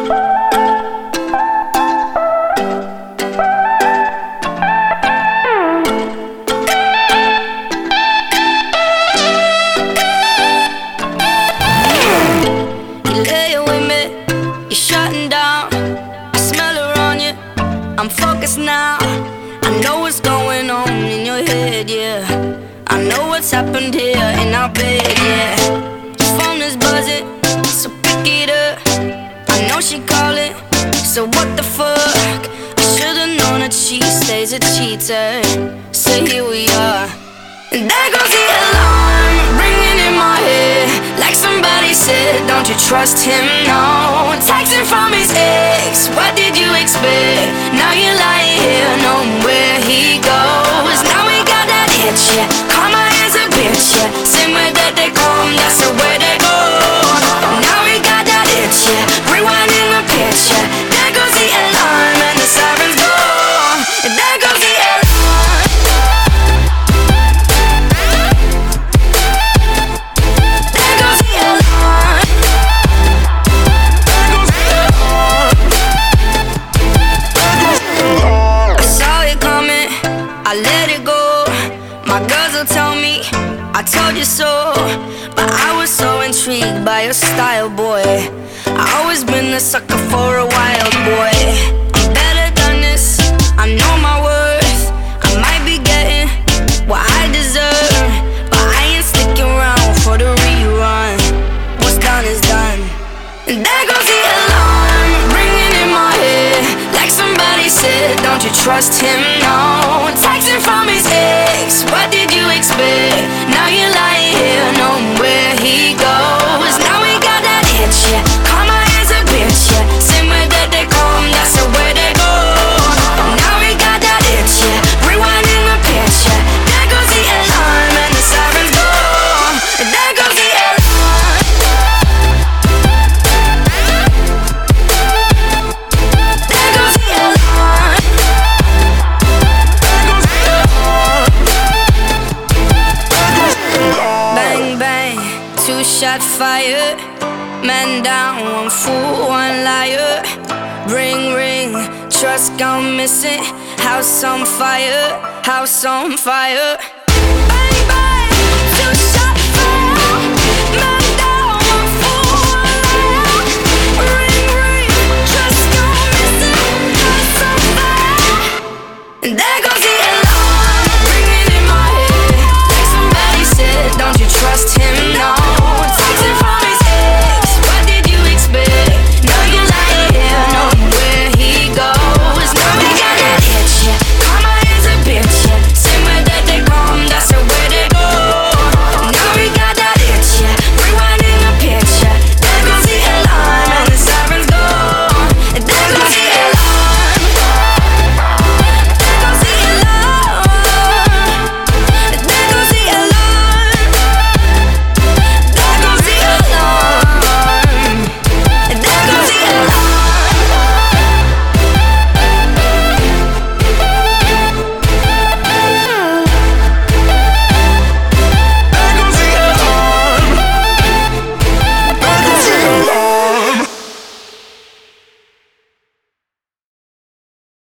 I'm focused now. I know what's going on in your head, yeah. I know what's happened here in our bed, yeah. Your phone is buzzing, so pick it up. I know she calling, so what the fuck? I should've known that she stays a cheater. So here we are, and there goes the alarm ringing in my head. Like somebody said, don't you trust him, no. Texting from his ex, what did you expect? Now you're lying here, knowing where he goes. Now we got that itch, yeah. Karma is a bitch, yeah. Same way that they come, that's the way they go. Now we got that itch, yeah. Rewinding the pitch, yeah. There goes the alarm and the sirens go. And there goes the alarm. I let it go. My girls will tell me I told you so, but I was so intrigued by your style, boy. I always been a sucker for a wild boy. I'm better than this, I know my worth. I might be getting what I deserve, but I ain't sticking around for the rerun. What's done is done. And there goes the alarm ringing in my head. Like somebody said, don't you trust him, no. Texting from his ex, what did you expect? Now you're lying here, knowing where he goes. Now we got that itch, yeah. Karma is a bitch, yeah. Same way that they come, that's the way they go. Now we got that itch, yeah. Rewinding the pitch, yeah. There goes the alarm and the sirens go. And there goes the alarm. Shot fired, man down, one fool, one liar. Ring, ring, trust gone missing. House on fire, house on fire. Bang, bang, two